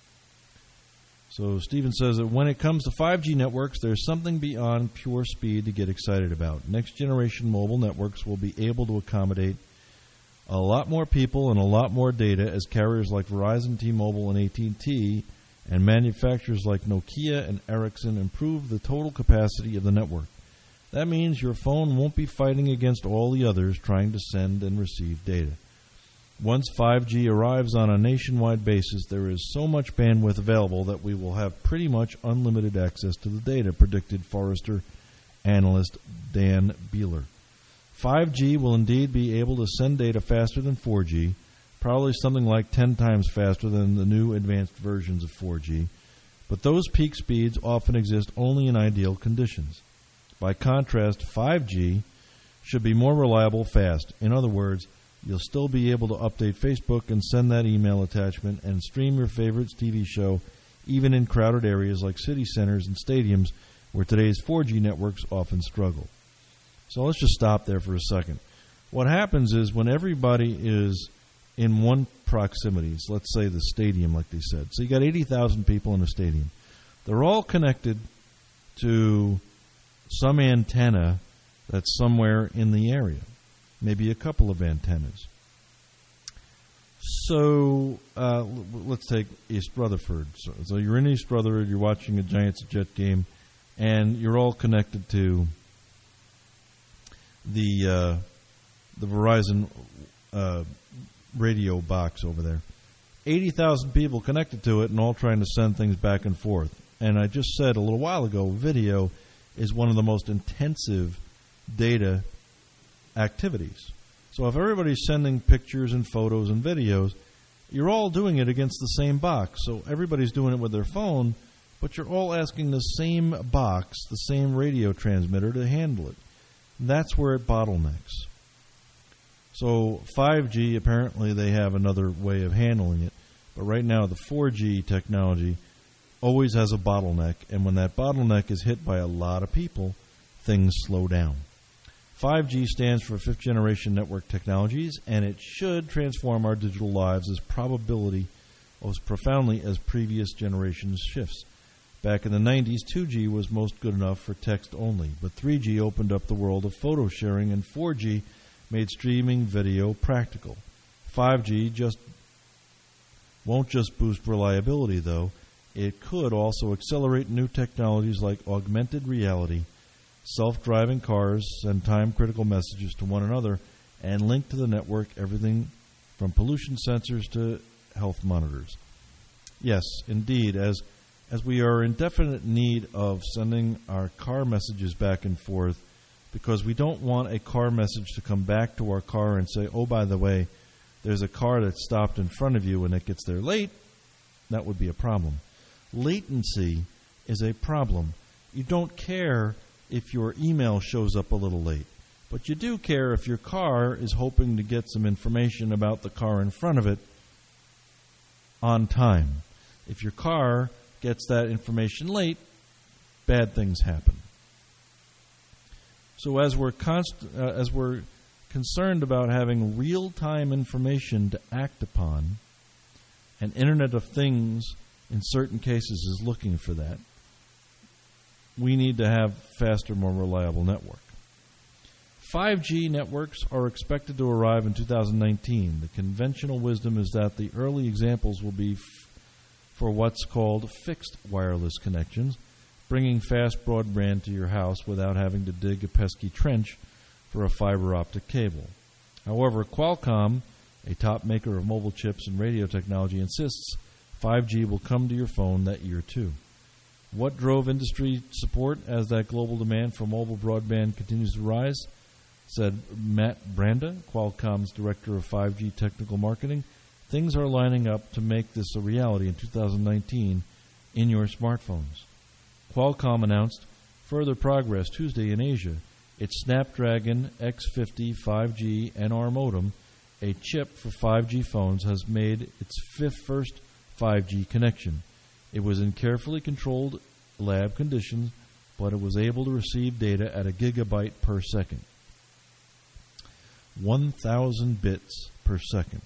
Speaker 7: So Stephen says that when it comes to five G networks, there's something beyond pure speed to get excited about. Next-generation mobile networks will be able to accommodate a lot more people and a lot more data as carriers like Verizon, T-Mobile, and A T and T and manufacturers like Nokia and Ericsson improve the total capacity of the network. That means your phone won't be fighting against all the others trying to send and receive data. Once five G arrives on a nationwide basis, there is so much bandwidth available that we will have pretty much unlimited access to the data, predicted Forrester analyst Dan Beeler. five G will indeed be able to send data faster than four G, probably something like ten times faster than the new advanced versions of four G, but those peak speeds often exist only in ideal conditions. By contrast, five G should be more reliable fast. In other words, you'll still be able to update Facebook and send that email attachment and stream your favorites T V show even in crowded areas like city centers and stadiums where today's four G networks often struggle. So let's just stop there for a second. What happens is when everybody is in one proximity, so let's say the stadium like they said. So you got eighty thousand people in a stadium. They're all connected to some antenna that's somewhere in the area. Maybe a couple of antennas. So uh, let's take East Rutherford. So, so you're in East Rutherford, you're watching a Giants-Jet game, and you're all connected to the uh, the Verizon uh, radio box over there. eighty thousand people connected to it and all trying to send things back and forth. And I just said a little while ago, video is one of the most intensive data activities. So if everybody's sending pictures and photos and videos, you're all doing it against the same box. So everybody's doing it with their phone, but you're all asking the same box, the same radio transmitter to handle it. That's where it bottlenecks. So five G, apparently they have another way of handling it. But right now the four G technology always has a bottleneck. And when that bottleneck is hit by a lot of people, things slow down. five G stands for fifth generation network technologies, and it should transform our digital lives as probability as profoundly as previous generations' shifts. Back in the nineties, two G was most good enough for text only, but three G opened up the world of photo sharing, and four G made streaming video practical. five G just won't just boost reliability, though. It could also accelerate new technologies like augmented reality, self-driving cars, send time-critical messages to one another, and link to the network everything from pollution sensors to health monitors. Yes, indeed, as as we are in definite need of sending our car messages back and forth because we don't want a car message to come back to our car and say, oh, by the way, there's a car that stopped in front of you and it gets there late. That would be a problem. Latency is a problem. You don't care if your email shows up a little late, but you do care if your car is hoping to get some information about the car in front of it on time. If your car gets that information late, bad things happen. So as we're const- uh, as we're concerned about having real-time information to act upon, and Internet of Things in certain cases is looking for that, we need to have faster, more reliable network. five G networks are expected to arrive in two thousand nineteen. The conventional wisdom is that the early examples will be f- for what's called fixed wireless connections, bringing fast broadband to your house without having to dig a pesky trench for a fiber optic cable. However, Qualcomm, a top maker of mobile chips and radio technology, insists five G will come to your phone that year too. What drove industry support as that global demand for mobile broadband continues to rise? Said Matt Branda, Qualcomm's director of five G technical marketing. Things are lining up to make this a reality in two thousand nineteen in your smartphones. Qualcomm announced further progress Tuesday in Asia. Its Snapdragon X fifty five G N R modem, a chip for five G phones, has made its fifth first five G connection. It was in carefully controlled lab conditions, but it was able to receive data at a gigabyte per second. one thousand bits per second.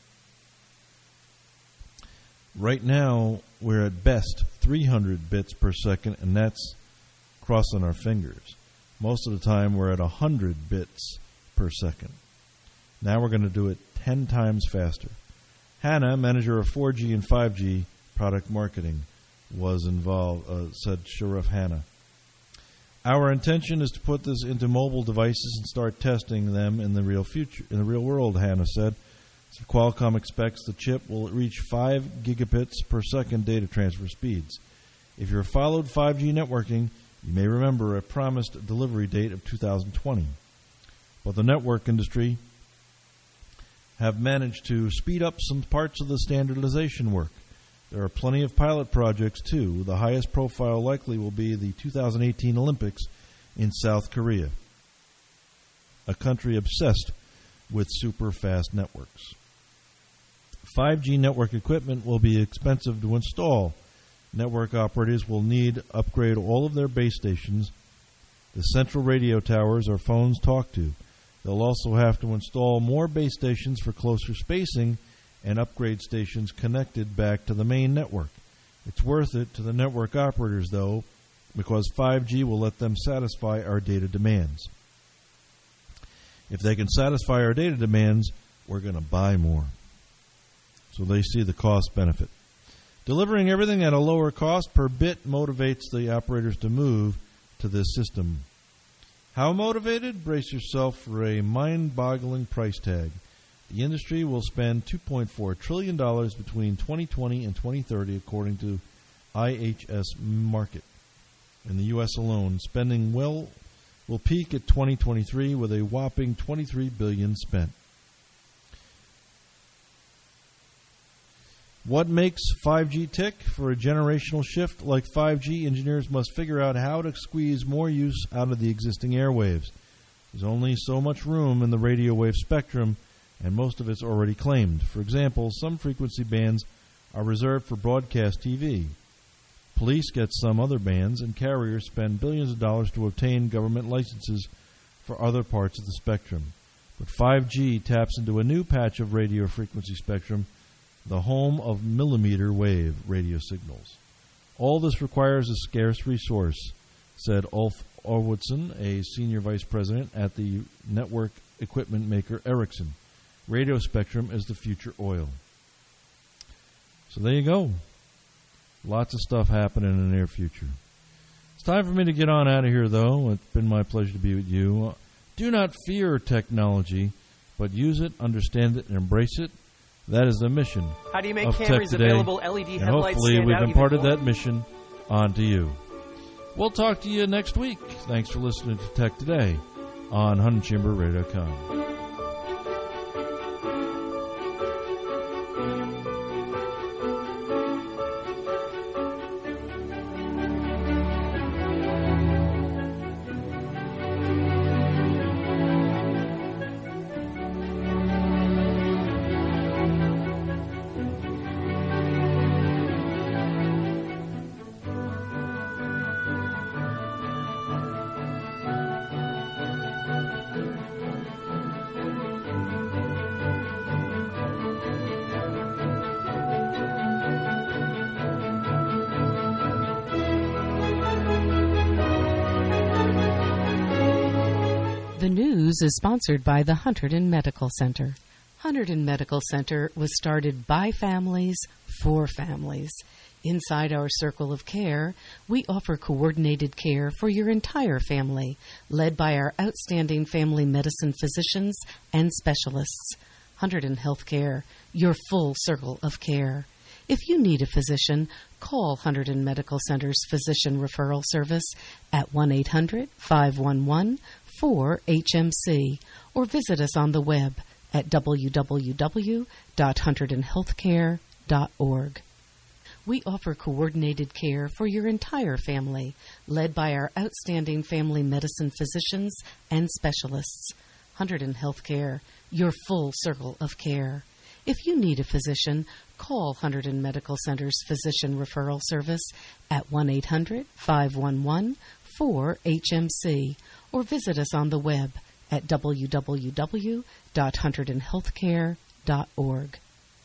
Speaker 7: Right now, we're at best three hundred bits per second, and that's crossing our fingers. Most of the time, we're at one hundred bits per second. Now we're going to do it ten times faster. Hannah, manager of four G and five G product marketing, was involved, uh, said Sharif Hannah. Our intention is to put this into mobile devices and start testing them in the real future, in the real world, Hannah said. So Qualcomm expects the chip will reach five gigabits per second data transfer speeds. If you've followed five G networking, you may remember a promised delivery date of two thousand twenty. But the network industry have managed to speed up some parts of the standardization work. There are plenty of pilot projects, too. The highest profile likely will be the two thousand eighteen Olympics in South Korea, a country obsessed with super-fast networks. five G network equipment will be expensive to install. Network operators will need to upgrade all of their base stations. The central radio towers our phones talk to. They'll also have to install more base stations for closer spacing and upgrade stations connected back to the main network. It's worth it to the network operators, though, because five G will let them satisfy our data demands. If they can satisfy our data demands, we're going to buy more. So they see the cost benefit. Delivering everything at a lower cost per bit motivates the operators to move to this system. How motivated? Brace yourself for a mind-boggling price tag. The industry will spend two point four trillion dollars between twenty twenty and twenty thirty, according to I H S Markit. In the U S alone, spending will will peak at twenty twenty-three with a whopping twenty-three billion dollars spent. What makes five G tick? For a generational shift like five G, engineers must figure out how to squeeze more use out of the existing airwaves. There's only so much room in the radio wave spectrum, and most of it's already claimed. For example, some frequency bands are reserved for broadcast T V. Police get some other bands, and carriers spend billions of dollars to obtain government licenses for other parts of the spectrum. But five G taps into a new patch of radio frequency spectrum, the home of millimeter wave radio signals. All this requires a scarce resource, said Ulf Orwoodson, a senior vice president at the network equipment maker Ericsson. Radio spectrum is the future oil. So there you go. Lots of stuff happening in the near future. It's time for me to get on out of here, though. It's been my pleasure to be with you. Do not fear technology, but use it, understand it, and embrace it. That is the mission.
Speaker 21: How do you make
Speaker 7: of
Speaker 21: Camry's
Speaker 7: Tech Today,
Speaker 21: available L E D
Speaker 7: and
Speaker 21: headlights
Speaker 7: hopefully
Speaker 21: stand
Speaker 7: we've
Speaker 21: out
Speaker 7: imparted
Speaker 21: even more?
Speaker 7: that mission onto you. We'll talk to you next week. Thanks for listening to Tech Today on one hundred chamber radio dot com.
Speaker 3: The news is sponsored by the Hunterdon Medical Center. Hunterdon Medical Center was started by families for families. Inside our circle of care, we offer coordinated care for your entire family, led by our outstanding family medicine physicians and specialists. Hunterdon Healthcare, your full circle of care. If you need a physician, call Hunterdon Medical Center's Physician Referral Service at one eight hundred, five one one, four H M C or visit us on the web at w w w dot hunterdon healthcare dot org. We offer coordinated care for your entire family, led by our outstanding family medicine physicians and specialists. Hunterdon Healthcare, your full circle of care. If you need a physician, call Hunterdon Medical Center's Physician Referral Service at one eight hundred, five one one, four H M C or visit us on the web at w w w dot hunterdon healthcare dot org.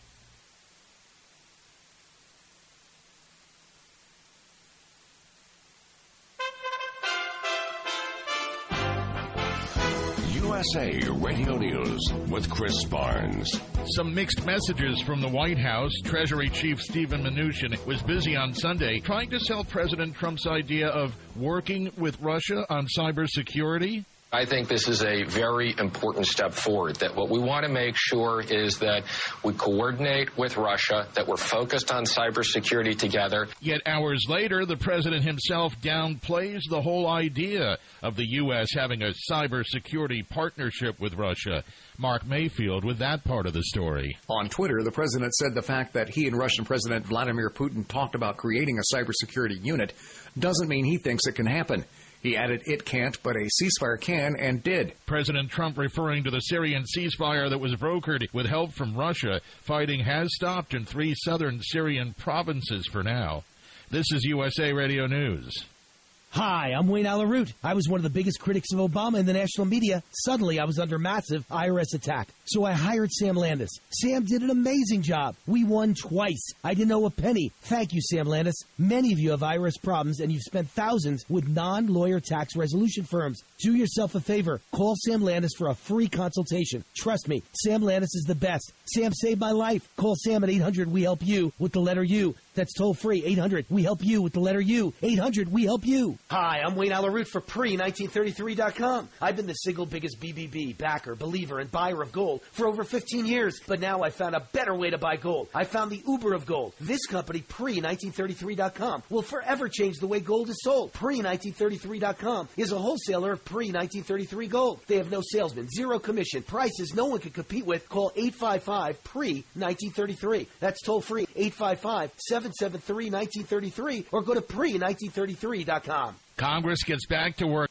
Speaker 21: U S A Radio News with Chris Barnes.
Speaker 1: Some mixed messages from the White House. Treasury Chief Steven Mnuchin was busy on Sunday trying to sell President Trump's idea of working with Russia on cybersecurity.
Speaker 22: I think this is a very important step forward, that what we want to make sure is that we coordinate with Russia, that we're focused on cybersecurity together.
Speaker 1: Yet hours later, the president himself downplays the whole idea of the U S having a cybersecurity partnership with Russia. Mark Mayfield with that part of the story.
Speaker 23: On Twitter, the president said the fact that he and Russian President Vladimir Putin talked about creating a cybersecurity unit doesn't mean he thinks it can happen. He added it can't, but a ceasefire can, and did.
Speaker 1: President Trump referring to the Syrian ceasefire that was brokered with help from Russia. Fighting has stopped in three southern Syrian provinces for now. This is U S A Radio News.
Speaker 24: Hi, I'm Wayne Alaroot. I was one of the biggest critics of Obama in the national media. Suddenly, I was under massive I R S attack. So I hired Sam Landis. Sam did an amazing job. We won twice. I didn't owe a penny. Thank you, Sam Landis. Many of you have I R S problems, and you've spent thousands with non-lawyer tax resolution firms. Do yourself a favor. Call Sam Landis for a free consultation. Trust me, Sam Landis is the best. Sam saved my life. Call Sam at eight hundred we help you with the letter U. That's toll free. eight hundred we help you with the letter U. eight hundred we help you. Hi, I'm Wayne Alaroot for pre nineteen thirty-three dot com. I've been the single biggest B B B, backer, believer, and buyer of gold for over fifteen years. But now I found a better way to buy gold. I found the Uber of gold. This company, pre nineteen thirty-three dot com, will forever change the way gold is sold. pre nineteen thirty-three dot com is a wholesaler of pre nineteen thirty-three gold. They have no salesman, zero commission, prices no one can compete with. Call eight five five pre nineteen thirty-three. That's toll free, eight five five, seven seven three, one nine three three, or go to pre nineteen thirty-three dot com.
Speaker 1: Congress gets back to work